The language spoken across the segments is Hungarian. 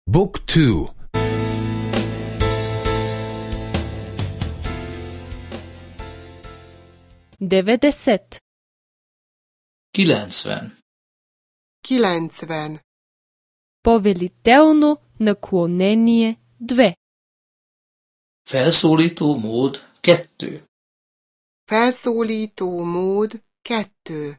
Book 2. 90. 90. 90. Повелително наклонение 2. Felszólító mód 2. Felszólító mód 2.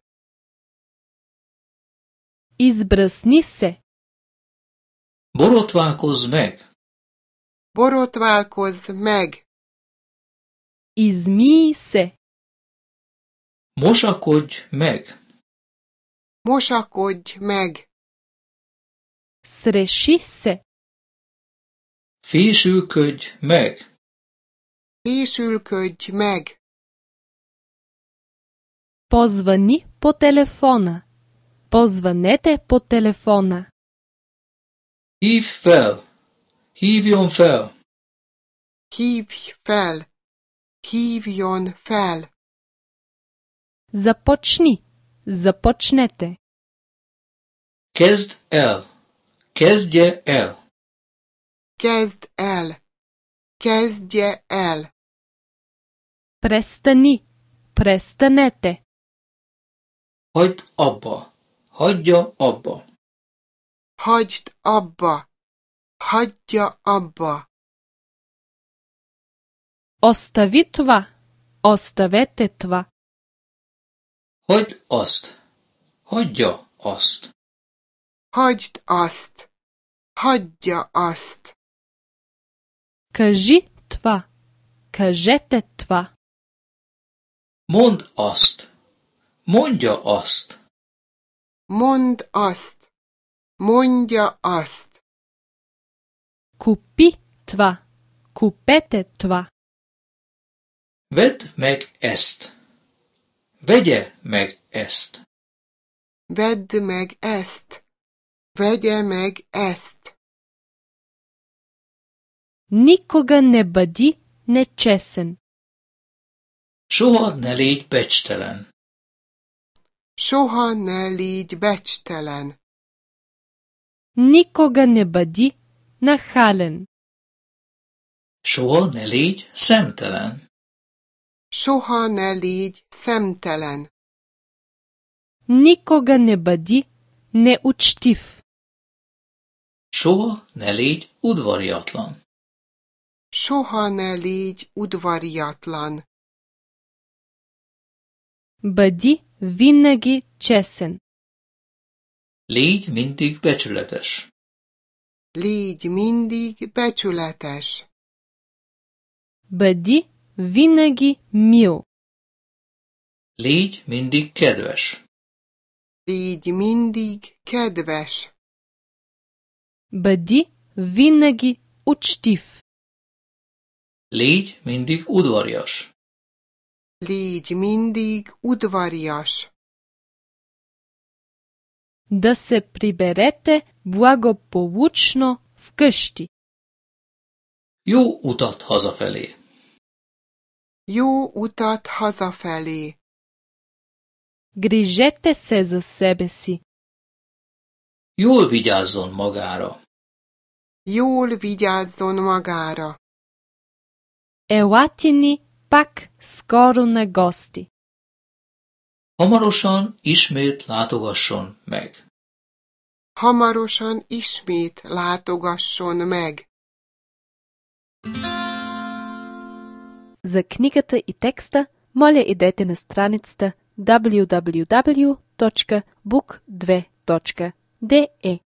Избръсни се. Borotválkozz meg. Borotválkozz meg. Измий се. Mosakodj meg. Mosakodj meg. Среши се. Fésülködj meg. Fésülködj meg. Позвъни по телефона. Позвънете по телефона. Hívj fel. Hívjon fel. Hívj fel. Hívjon fel. Започни. Започнете. Kezd el. Kezdje el. Kezd el. Kezdje el. Престани. Престанете. Hagyd abba. Hagyja abba. Hagyd abba. Hagyja abba. Остави това. Оставете това. Hagyd azt. Hagyja azt. Hagyd azt. Hagyja azt. Кажи това. Кажете това. Mondd azt. Mondja azt. Mondd azt. Mondja azt. Купи това. Купете това. Vedd meg ezt. Vegye meg ezt. Vedd meg ezt. Vegye meg ezt. Никога не бъди нечестен. Soha ne légy becstelen. Soha ne légy becstelen. Никога не бъди нахален. Soha ne légy szemtelen. Soha ne légy szemtelen. Никога не бъди неучтив. Soha ne légy udvariatlan. Soha ne légy udvariatlan. Бъди винаги честен. Légy mindig becsületes. Légy mindig becsületes. Бъди винаги мил. Légy mindig kedves. Légy mindig kedves. Бъди винаги учтив. Légy mindig udvarias. Légy mindig udvarias. Да се приберете благополучно вкъщи. Jó utat hazafelé. Jó utat hazafelé. Грижете се за себе си. Jól vigyázzon magára. Jól vigyázzon magára. Елате ни пак скоро на гости. Hamarosan ismét látogasson meg. Hamarosan ismét látogasson meg. За книгата и текста, моля идете на страницата www.book2.de.